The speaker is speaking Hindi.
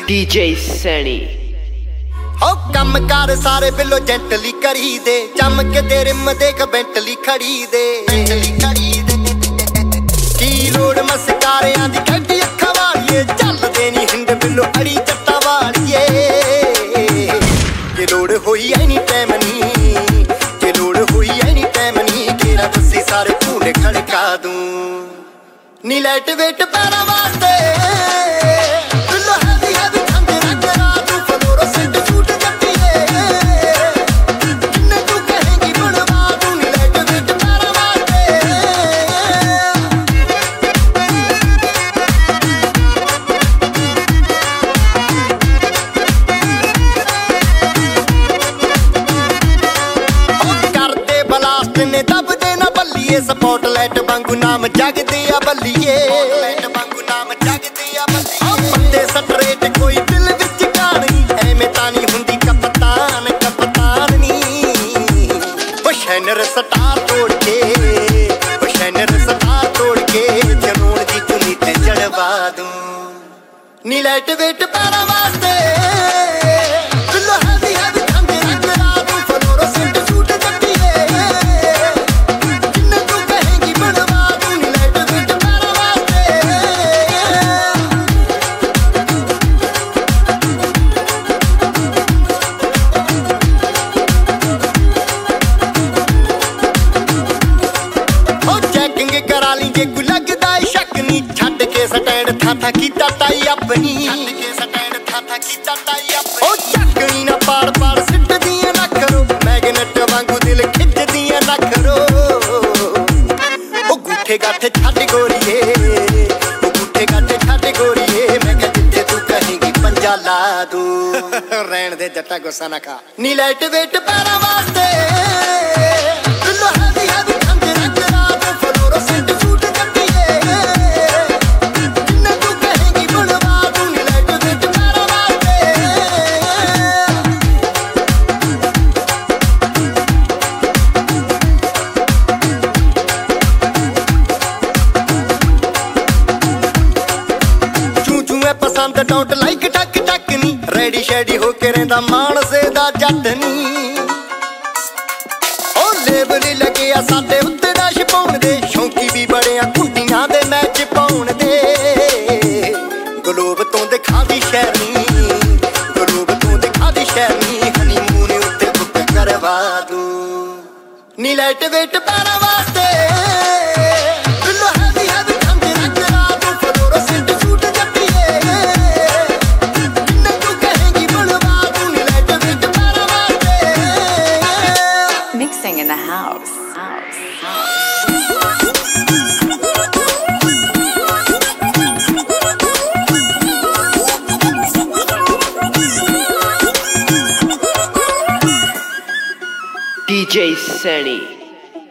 DJ सैनी। ओ कम कार सारे बिलो जेंटली करी दे, चमक दे रिम देख बेंटली खड़ी दे। की लोड़ मस्कारियां दी कड्डी अखां वालिए, चल देनी हिंद बिलो अड़ी जट्टा वालिए। जे लोड़ होई एनी टाइम नी, जे लोड़ होई एनी टाइम नी, केरा बस्सी सारे फूले खड़का दूं नी। लाइट वेट पैरा वास्ते स्पॉटलाइट वांगू नाम जगदे आ बल्लीए, बंदे स्ट्रेट कोई दिल विच कहानी, एवें तां नहीं हुंदी कप्तान कप्तानी। ओ शैनर स्टार तोड़ के, ओ शैनर स्टार तोड़ के, जनून दी चुनी ते जड़वा दूं नी। लाइट वेट पैरा वास्ते था कीता ताई अपनी, ओ चकनी ना पार पार सिट दियां ना करो, मैगनेट वांगू दिल खिच दियां ना करो। ओ गूठे गाठे छड्ड गोरीए, ओ गूठे गाठे छड्ड गोरीए, मैं कह जिथे तू कहेंगी पंजा ला दूं। रहन दे जट्टा गुस्सा ना खा नी। लाइट वेट पैरा वास्ते पसंद डोंट लाइक टक टक नी, रेडी शेडी होके रहंदा मानसे दा जट नी। ओ लेबल लगे आ साडे उत्ते डैश पाउण दे, शौकी भी बड़े आ कुंडियां दे मैच पाउण दे। गलोब तो दिखा दी शहरनी, गलोब तो दिखा दी शहरनी, हनीमून उत्ते बुक करवा दूं नी। लाइट वेट पैरा वास्ते in the house. DJ Saini.